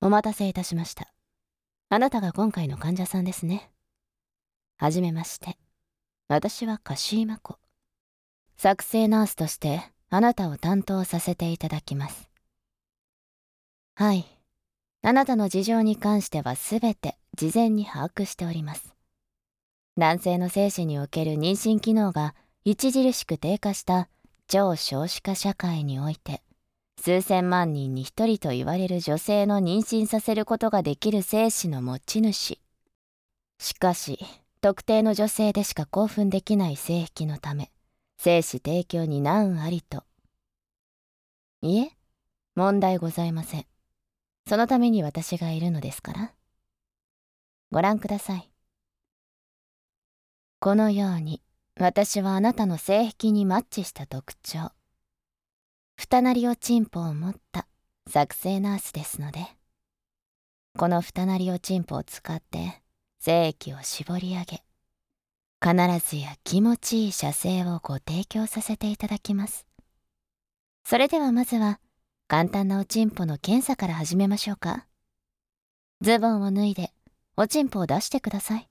お待たせいたしました。あなたが今回の患者さんですね。はじめまして。私はカシーマコ。作成ナースとしてあなたを担当させていただきます。はい。あなたの事情に関してはすべて事前に把握しております。男性の精子における妊娠機能が著しく低下した超少子化社会において、数千万人に一人と言われる女性の妊娠させることができる精子の持ち主。しかし、特定の女性でしか興奮できない性癖のため、精子提供に難ありと。いえ、問題ございません。そのために私がいるのですから。ご覧ください。このように、私はあなたの性癖にマッチした特徴。二なりおちんぽを持った作成ナースですので、この二なりおちんぽを使って精液を絞り上げ、必ずや気持ちいい射精をご提供させていただきます。それではまずは簡単なおちんぽの検査から始めましょうか。ズボンを脱いでおちんぽを出してください。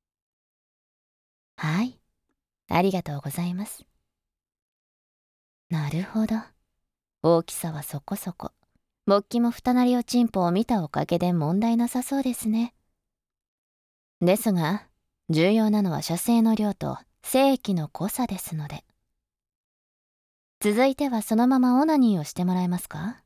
はい、ありがとうございます。なるほど。大きさはそこそこ。勃起も二なりおちんぽを見たおかげで問題なさそうですね。ですが、重要なのは射精の量と精液の濃さですので。続いてはそのままオナニーをしてもらえますか？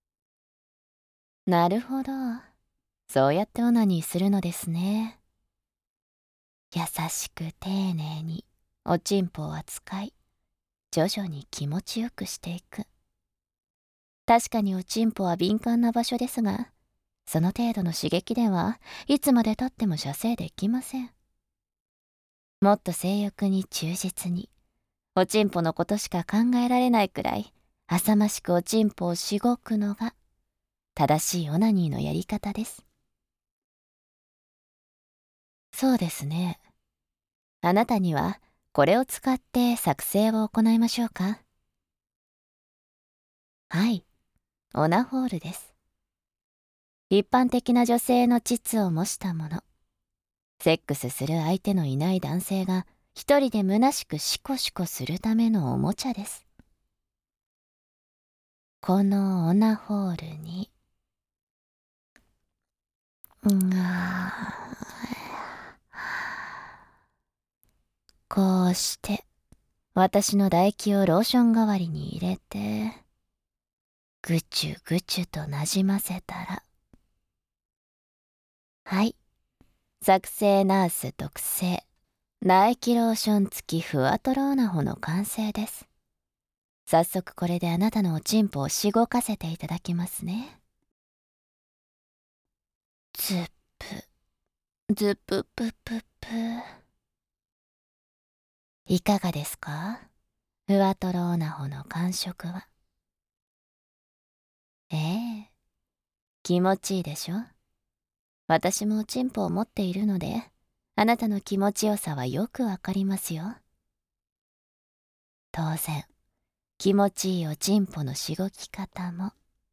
なるほど。そうやってオナニーするのですね。優しく丁寧におちんぽを扱い、徐々に気持ちよくしていく。確かにおちんぽは敏感な場所ですが、その程度の刺激ではいつまで経っても射精できません。もっと性欲に忠実に、おちんぽのことしか考えられないくらい浅ましくおちんぽをしごくのが正しいオナニーのやり方です。そうですね。あなたにはこれを使って作成を行いましょうか。はい、オナホールです。一般的な女性の膣を模したもの。セックスする相手のいない男性が一人で虚しくシコシコするためのおもちゃです。このオナホールに、こうして私の唾液をローション代わりに入れて、ぐちゅぐちゅとなじませたら、はい、作成ナース特製唾液ローション付きふわとろオナホの完成です。早速これであなたのおちんぽをしごかせていただきますね。ズップ、ズププププ。いかがですか？ふわとろオナホの感触は。気持ちいいでしょ？私もおちんぽを持っているので、あなたの気持ちよさはよくわかりますよ。当然、気持ちいいおちんぽのしごき方も、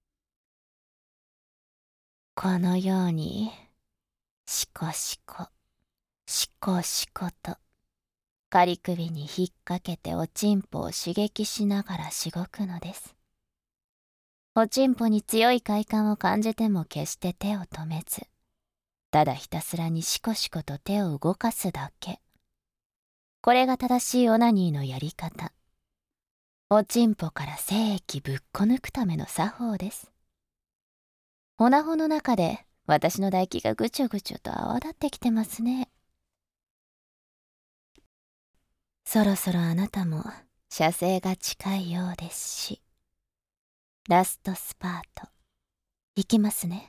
このように、シコシコ、シコシコと、仮首に引っ掛けておちんぽを刺激しながらしごくのです。おちんぽに強い快感を感じても決して手を止めず、ただひたすらにシコシコと手を動かすだけ。これが正しいオナニーのやり方。おちんぽから精液ぶっこ抜くための作法です。オナホの中で私の唾液がぐちょぐちょと泡立ってきてますね。そろそろあなたも射精が近いようですし、ラストスパート、いきますね。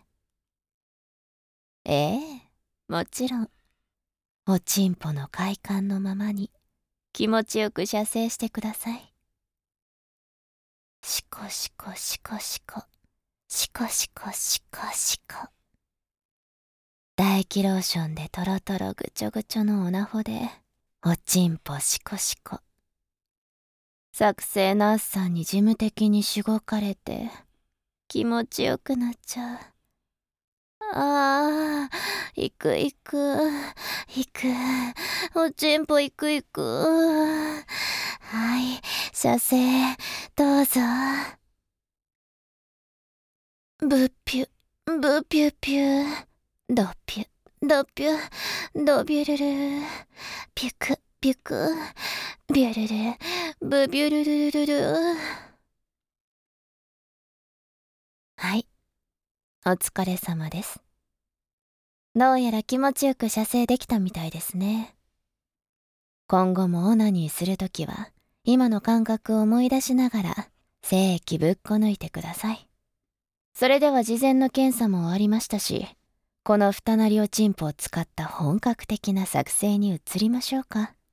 ええ、もちろん。おちんぽの快感のままに気持ちよく射精してください。シコシコシコシコ、シコシコシコシコ。唾液ローションでトロトロぐちょぐちょのオナホで、おちんぽシコシコ。作成ナースさんに事務的にしごかれて、気持ちよくなっちゃう。 あー、行く行く、行く。おちんぽ行く行く。はい、射精、どうぞ。ブピュ、ブピュピュ、ドピュ、ドピュ、ドビュルル、ピュク、ピュク、ビュルル、ブビュルルルルル。はい、お疲れ様です。どうやら気持ちよく射精できたみたいですね。今後もオナニーするときは、今の感覚を思い出しながら、精液ぶっこ抜いてください。それでは事前の検査も終わりましたし、この二なりおちんぽを使った本格的な作成に移りましょうか。